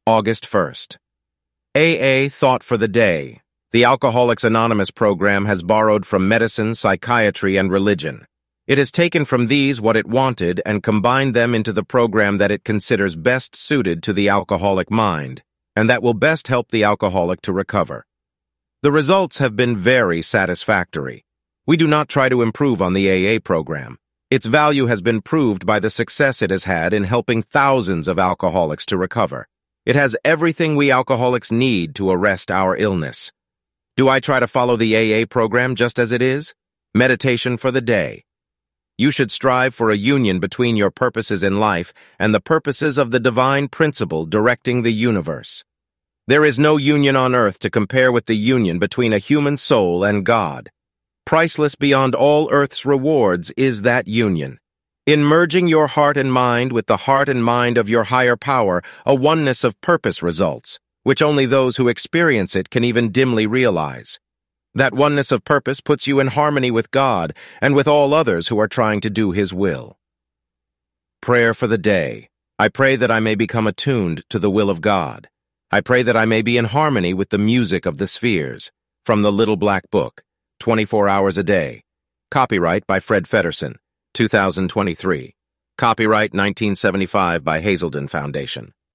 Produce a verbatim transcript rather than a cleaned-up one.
August first. A A Thought for the Day. The Alcoholics Anonymous program has borrowed from medicine, psychiatry, and religion. It has taken from these what it wanted and combined them into the program that it considers best suited to the alcoholic mind, and that will best help the alcoholic to recover. The results have been very satisfactory. We do not try to improve on the A A program. Its value has been proved by the success it has had in helping thousands of alcoholics to recover. It has everything we alcoholics need to arrest our illness. Do I try to follow the A A program just as it is? Meditation for the day. You should strive for a union between your purposes in life and the purposes of the divine principle directing the universe. There is no union on earth to compare with the union between a human soul and God. Priceless beyond all earth's rewards is that union. In merging your heart and mind with the heart and mind of your higher power, a oneness of purpose results, which only those who experience it can even dimly realize. That oneness of purpose puts you in harmony with God and with all others who are trying to do His will. Prayer for the day. I pray that I may become attuned to the will of God. I pray that I may be in harmony with the music of the spheres. From the Little Black Book, twenty-four hours a day. Copyright by Fred Feddersen, two thousand twenty-three. Copyright nineteen seventy-five by Hazelden Foundation.